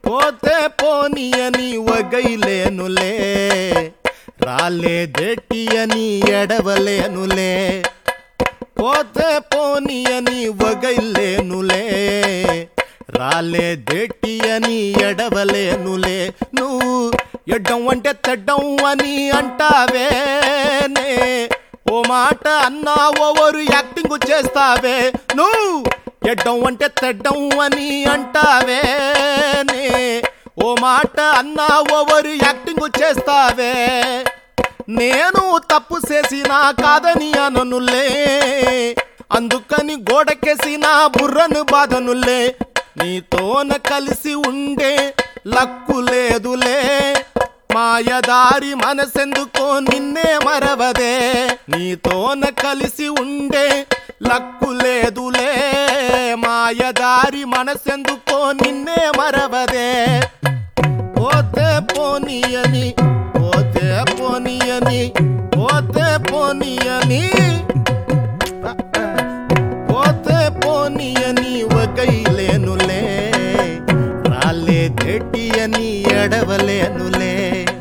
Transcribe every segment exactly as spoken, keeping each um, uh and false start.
పోతే పోనీయని వగైలేనులే, రాలేదేటియని ఎడవలేనులే. పోతే పోనీయని వగైలేనులే, రాలేదేటియని ఎడవలేనులే. నువ్వు ఎడ్డం అంటే తెడ్డం అని అంటావేనే, ఓ మాట అన్నా ఓవరు యాక్టింగ్ చేస్తావే. నువ్వు ఎడ్డం అంటే తెడ్డం అని అంటావేనే, ఓ మాట అన్నా ఓవరు యాక్టింగ్ చేస్తావే. నేను తప్పు చేసినా కాదని అననులే, అందుకని గోడకేసిన బుర్రను బాధనులే. నీతోన కలిసి ఉండే లక్కు లేదులే, మాయదారి మనసెందుకో నిన్నే మరవదే. నీతోన కలిసి ఉండే లక్కు లేదులే, మాయదారి మనసెందుకో నిన్నే మరవదే. పోతే పోనీయని పోతే పోనీయని పోతే పోనీయని పోతే పోనీయని వగైలేనులే, రాలేదేటియని ఎడవలేనులే.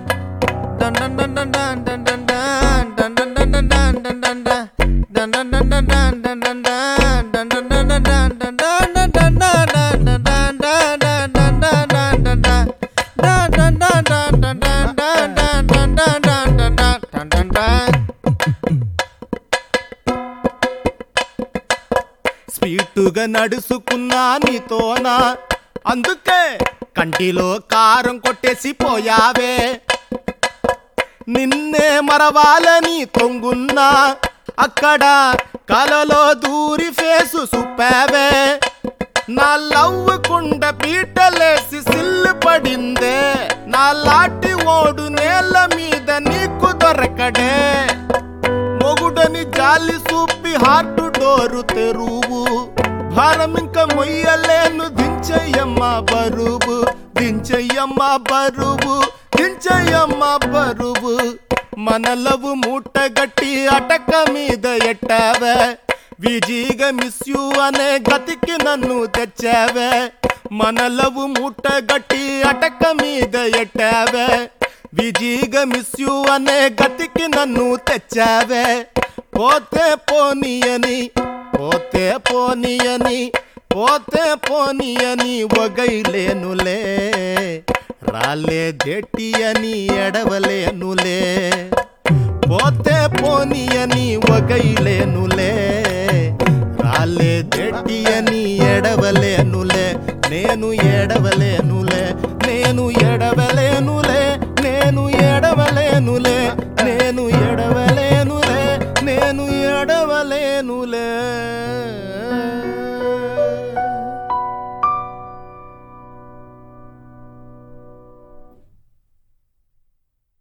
స్పీటుగా నడుచుకున్నా నీతోనా, అందుకే కంటిలో కారం కొట్టేసి పోయావే. నిన్నే మరవాలని తొంగున్నా, అక్కడ కలలో దూరి ఫేసు సుప్పావే. నా లవ్వు కుండ పీటలేసి సిల్లు పడిందే, నా లాటి ఓడు నేల మీద నీకు దొరకడే. మొగుడని జాలి చూపి హార్ట్ డోరు తెరువు, భారం ఇంకా మొయ్యలేను దించయ్యమ్మ బరువు, దించయ్యమ్మ బరువు, దించయ్యమ్మ బరువు. మనలవు మూట గట్టి అటక మీద ఎట్టావే, విజీగా మిస్ యూ అనే గతికి నన్ను తెచ్చావే. మనలవు మూట గట్టి అటక మీద ఎట్టావే, విజీగా మిస్ యూ అనే గతికి నన్ను తెచ్చావే. పోతే పోనీయని పోతే పోనీయని పోతే పోనీయని వగైలేనులే, రాలేదేటియని ఎడవలేనులే. పోతే పోనీయని వగైలేనులే.